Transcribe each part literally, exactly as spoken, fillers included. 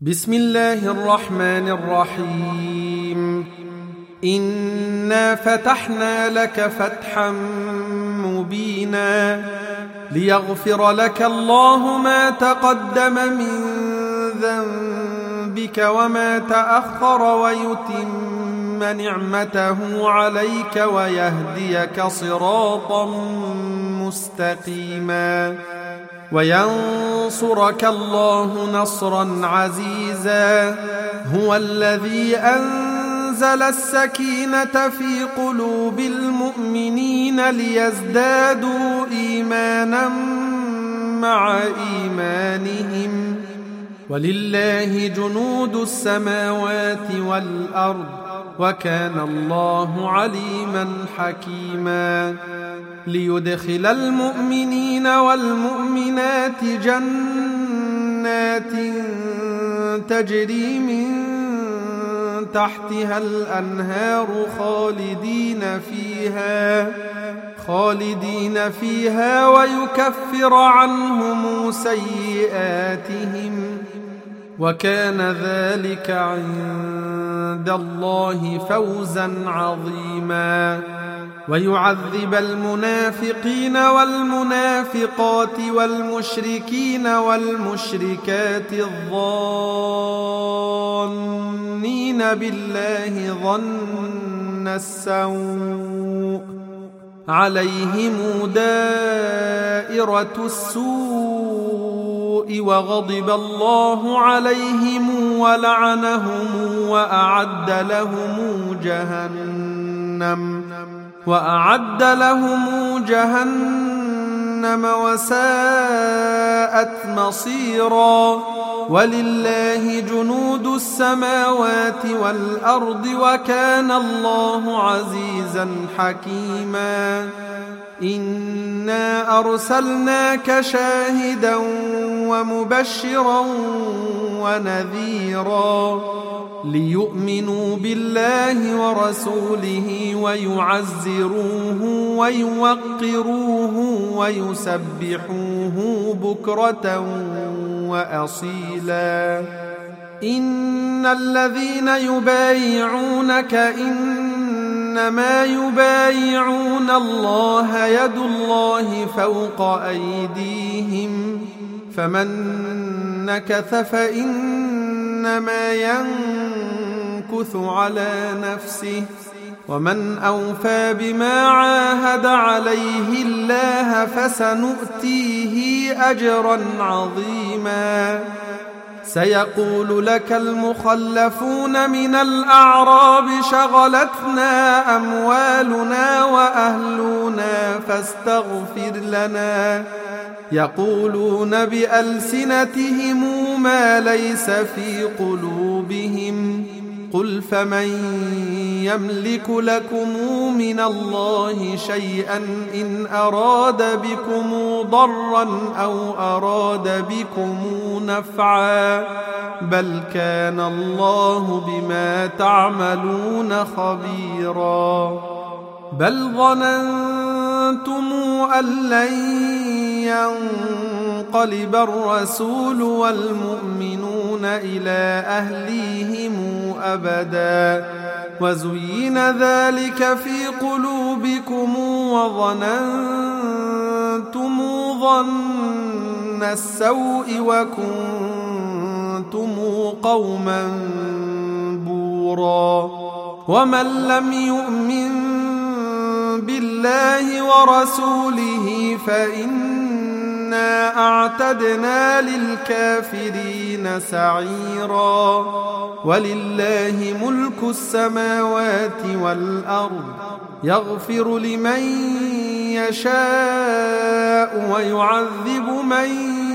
بسم الله الرحمن الرحيم. إنا فتحنا لك فتحا مبينا ليغفر لك الله ما تقدم من ذنبك وما تأخر ويتم نعمته عليك ويهديك صراطا مستقيما وينصرك الله نصرا عزيزا. هو الذي أنزل السكينة في قلوب المؤمنين ليزدادوا إيمانا مع إيمانهم ولله جنود السماوات والأرض وكان الله عليما حكيما. ليدخل المؤمنين والمؤمنات جنات تجري من تحتها الأنهار خالدين فيها خالدين فيها ويكفر عنهم سيئاتهم وكان ذلك عند الله فوزا عظيما. ويعذب المنافقين والمنافقات والمشركين والمشركات الظانين بالله ظن السوء عليهم دائرة السوء وغضب الله عليهم ولعنهم وأعد لهم جهنم وأعد لهم جهنم وساءت مصيرا. ولله جنود السماوات والأرض وكان الله عزيزا حكيما. إنا أرسلناك شاهدا ومبشرا ونذيرا ليؤمنوا بالله ورسوله ويعزروه ويوقروه ويسبحوه بكرة وأصيلا. إن الذين يبايعونك إنما يبايعون الله يد الله فوق أيديهم فمن نكث فإنما ينكث على نفسه ومن أوفى بما عاهد عليه الله فسنؤتيه أجرا عظيما. سيقول لك المخلفون من الأعراب شغلتنا أموالنا وأهلنا فاستغفر لنا يقولون بألسنتهم ما ليس في قلوبهم قل فمن يملك لكم من الله شيئا إن أراد بكم ضرا أو أراد بكم نفعا بل كان الله بما تعملون خبيرا. بل ظننتم أن لن ينقلب الرسول والمؤمنون إلى أهليهم أبدا وزين ذلك في قلوبكم وظننتم ظن السوء وكنتم قوما بورا. ومن لم يؤمن بالله ورسوله فإنا أعتدنا للكافرين سعيرا. ولله ملك السماوات والأرض يغفر لمن يشاء ويعذب من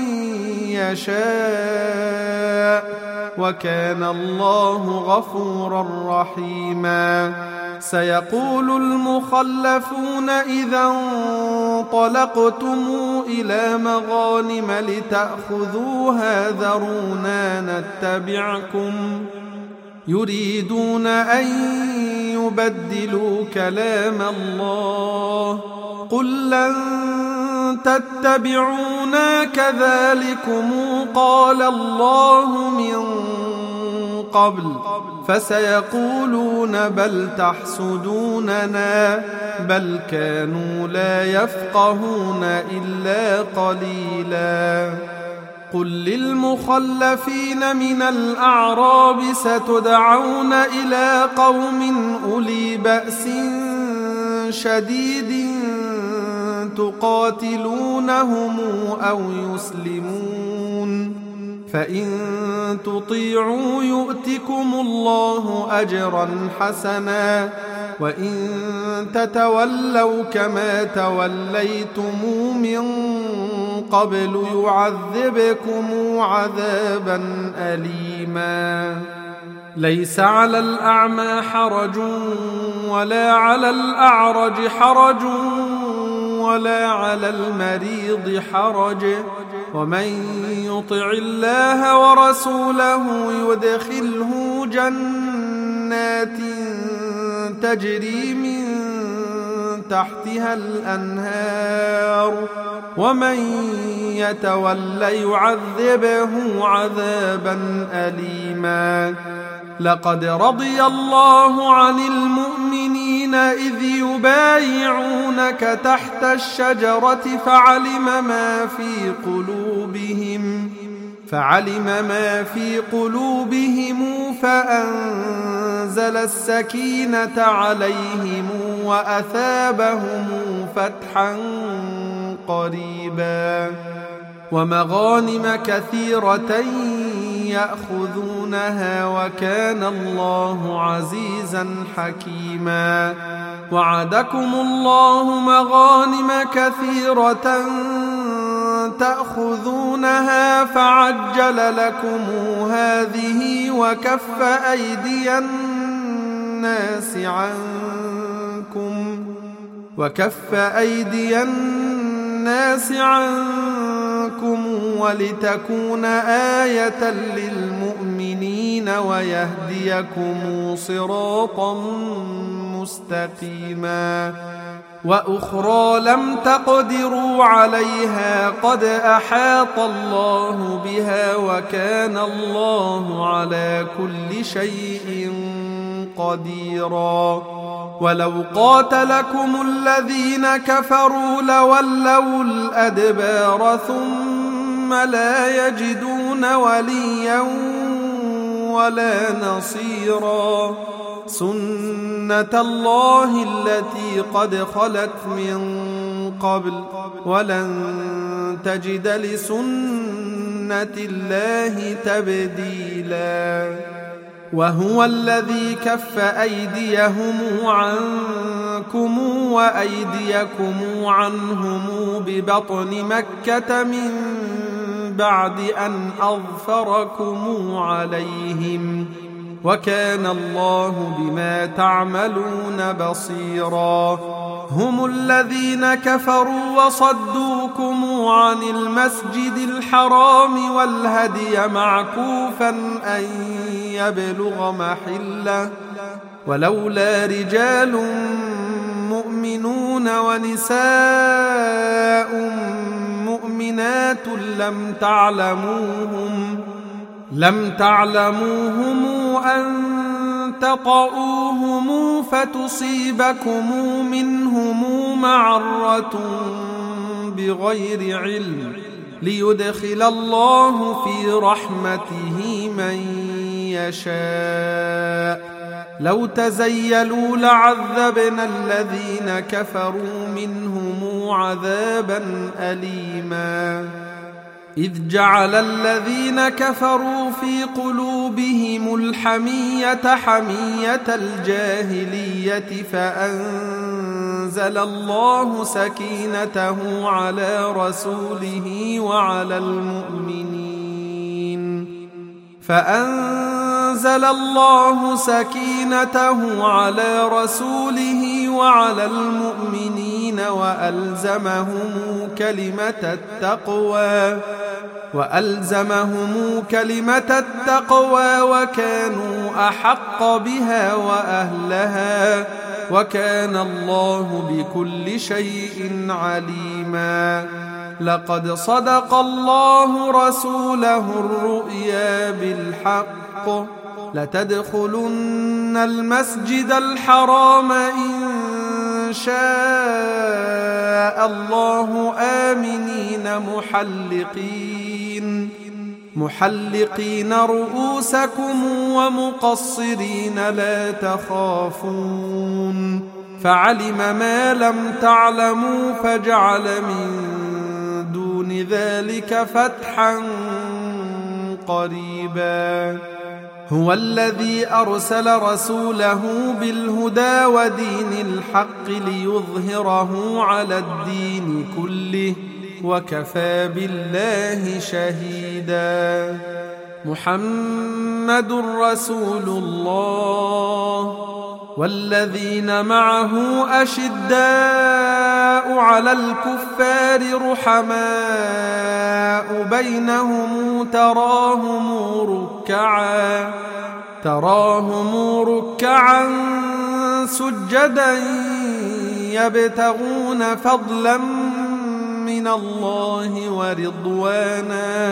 يشاء وكان الله غفورا رحيما. سيقول المخلفون إذا انطلقتم إلى مغانم لتأخذوها ذرونا نتبعكم يريدون أن يبدلوا كلام الله قل لن تتبعونا كذلكم قال الله من قبل فسيقولون بل تحسدوننا بل كانوا لا يفقهون إلا قليلا. قل للمخلفين من الأعراب ستدعون إلى قوم أولي بأس شديد تقاتلونهم أو يسلمون فإن تطيعوا يؤتكم الله أجرا حسنا وإن تتولوا كما توليتم من قبل يعذبكم عذابا أليما. ليس على الأعمى حرج ولا على الأعرج حرج ولا على المريض حرج ومن يطع الله ورسوله يدخله جنات تجري من تحتها الأنهار ومن يتول يعذبه عذابا أليما. لقد رضي الله عن المؤمنين إذ يبايعونك تحت الشجرة فعلم ما في قلوبهم فعلم ما في قلوبهم فأنزل السكينة عليهم وأثابهم فتحا قريبا ومغانم كثيرة يأخذونها وكان الله عزيزا حكيما. وعدكم الله مغانم كثيرة تأخذونها فعجل لكم هذه وكف أيدي الناس عنكم وكف أيدي الناس عنكم ولتكون آية للمؤمنين ويهديكم صراطا مستقيما. وأخرى لم تقدروا عليها قد أحاط الله بها وكان الله على كل شيء قديرا. ولو قاتلكم الذين كفروا لولوا الأدبار ثم لا يجدون وليا ولا نصيرا. سنة الله التي قد خلت من قبل ولن تجد لسنة الله تبديلا. وهو الذي كف أيديهم عنكم وأيديكم عنهم ببطن مكة من بعد أن أظفركم عليهم وكان الله بما تعملون بصيرا. هم الذين كفروا وصدوكم عن المسجد الحرام والهدي معكوفا أن يبلغ محله ولولا رجال مؤمنون ونساء مؤمنات لم تعلموهم لم تعلموهم أن تطؤوهم فتصيبكم منهم معرة بغير علم ليدخل الله في رحمته من يشاء. لو تزيلوا لعذبنا الذين كفروا منهم عذابا أليما. إذ جعل الذين كفروا في قلوبهم الحمية حمية الجاهلية فأنزل الله سكينته على رسوله وعلى المؤمنين فأنزل الله سكينته على رسوله وعلى المؤمنين وألزمهم كلمة التقوى وألزمهم كلمة التقوى وكانوا أحق بها وأهلها وكان الله بكل شيء عليما. لقد صدق الله رسوله الرؤيا بالحق لتدخلن المسجد الحرام إن شاء الله آمنين محلقين محلقين رؤوسكم ومقصرين لا تخافون فعلم ما لم تعلموا فجعل من دون ذلك فتحا قريبا. هو الذي أرسل رسوله بالهدى ودين الحق ليظهره على الدين كله وكفى بالله شهيدا. محمد رسول الله والذين معه أشداء على الكفار رحماء بينهم تراهم ركعا تراهم ركعا سجدا يبتغون فضلا من الله ورضوانا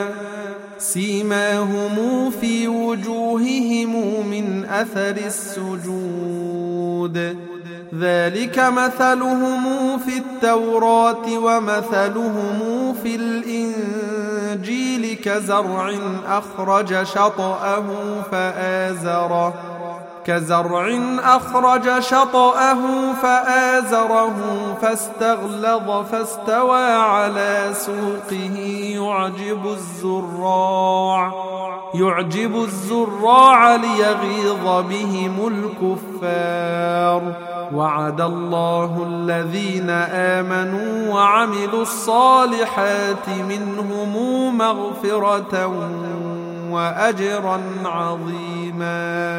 سيماهم في وجوههم من أثر السجود ذلك مثلهم في التوراة ومثلهم في الإنجيل كزرع أخرج شطأه فآزره كزرع أخرج شطأه فآزره فاستغلظ فاستوى على سوقه يعجب الزراع يعجب الزراع ليغيظ بهم الكفار. وعد الله الذين آمنوا وعملوا الصالحات منهم مغفرة وأجرا عظيما.